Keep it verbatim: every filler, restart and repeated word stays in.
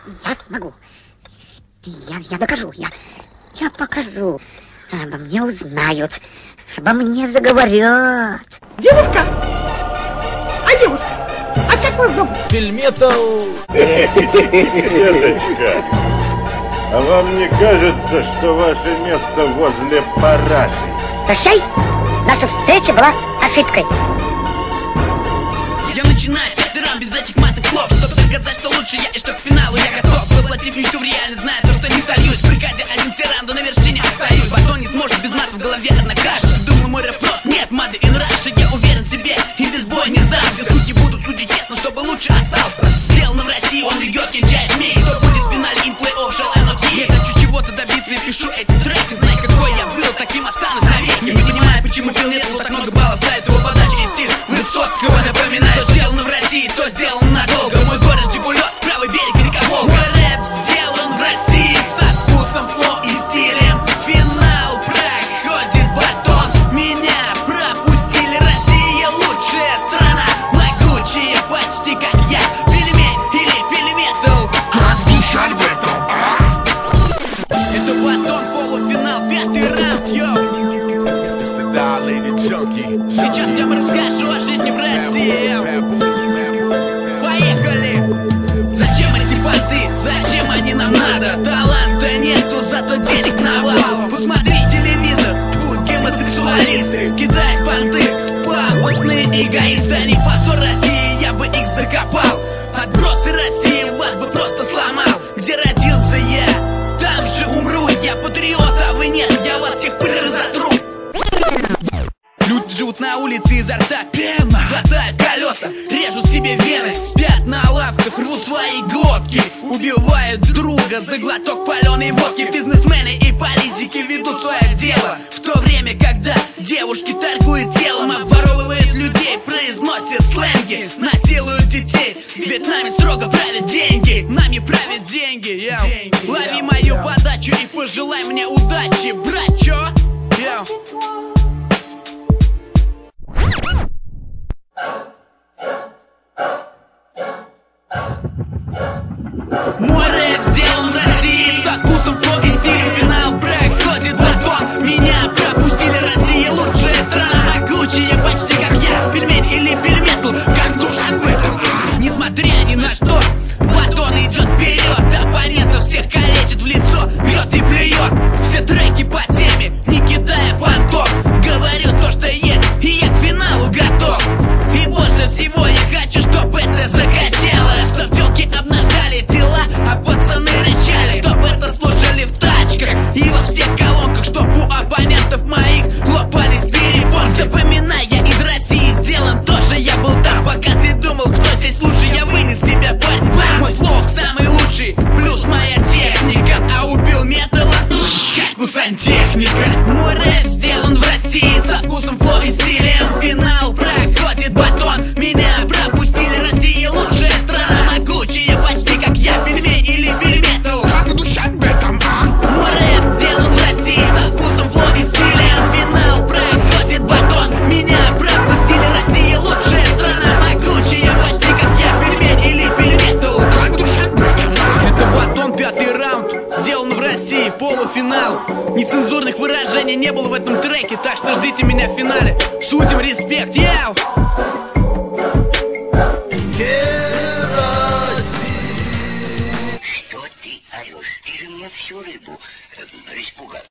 Я смогу. Я, я докажу. Я, я покажу. Обо мне узнают. Обо мне заговорят. Девушка! А девушка? А как вас зовут? Фильметал. Деточка, а вам не кажется, что ваше место возле параши? Прощай. Наша встреча была ошибкой. Я начинаю пятый раунд без этих матных слов, чтобы доказать, что лучше я и что к финалу я готов. Воплотив мечту в реальность, зная то, что не сольюсь. В бригаде один тиран, на вершине остаюсь. Батон не сможет без мат, в голове одна каша. Думаю, мой рэп прост, нет, мады in Russia. Я уверен в себе и без боя не сдамся. Судьи будут судить честно, чтобы лучше остался. Сделано в России, он ведет, кенчает змей. Кто будет в финале, in play-off, shall I not be? Я хочу чего-то добиться и пишу эти треки. Знай, какой я был, таким останусь навеки. Не понимаю, почему Фильметал так много баллов ставит. Его подача и стиль Высоцкого напоминает. Что сделано в России, то сделано надолго. Мой город Жигулев, правый берег река Волга. Мой рэп сделан в России со вкусом, флоу и стилем. Финал проходит батон, меня пропустили. Россия лучшая страна, могучая почти как я. Пельмень или Фильметал? Как дышать в этом, а? Это батон, полуфинал, пятый раунд, йоу. Сейчас я вам расскажу о жизни в России. Поехали! Зачем эти понты? Зачем они нам надо? Таланта нету, зато денег навалом. Посмотри телевизор, будь гомосексуалисты. Кидают понты, пафосные эгоисты. Они позор России, я бы их закопал. Отбросы России вас бы просто сломал. Где родился я, там же умру. Я патриот, а вы нет, я вас всех пыль разотру. Люди живут на улице, изо рта пена, глотают колеса, режут себе вены, спят на лавках, рвут свои глотки, убивают друга за глоток паленой водки. Бизнесмены и политики ведут свое дело, в то время, когда девушки торгуют телом, обворовывают людей, произносят сленги, насилуют детей. Ведь нами строго правят деньги, нами правят деньги, деньги. Лови мою подачу и пожелай мне удачи, брат, чё? Йо. Мой рэп сделан в России со вкусом, флоу и стилем. Финал проходит батон, меня пропустили. Россия лучшая страна, могучая почти как я. Пельмень или Фильметал, как душа в этом. Несмотря ни на что, батон идет вперед. Оппонентов всех калечит в лицо, бьет и плюет. Все треки по теме, не кидая понтов. Говорю то, что есть, и я к финалу готов. И больше всего я хочу, чтоб это закачало, чтоб тёлки обнажали тела, а пацаны рычали, чтоб это слушали в тачках и во всех колонках, чтоб у оппонентов моих лопались перепон. Запоминай, я из России сделан, тоже я был там. Пока ты думал, кто здесь лучше, я вынес тебя, парень. Мой флоу самый лучший, плюс моя техника, а убил металла как сантехника. Мой рэп сделан в России со вкусом, флоу и стилем. Финал проходит батон, меня пропустили. Россия лучшая страна, могучая почти как я. Пельмень или Фильметал, Как дышать в этом, а? мой рэп сделан в России со вкусом, флоу и стилем. Финал проходит батон, меня пропустили. Россия лучшая страна, могучая почти как я. Пельмень или Фильметал, Как дышать в этом, а? это батон, пятый раунд, сделан в России, полуфинал. Нецензурных выражений не было в этом треке, так что ждите меня в финале. Судим, респект, яу! Что ты орешь? Ты же мне всю рыбу э, распугал.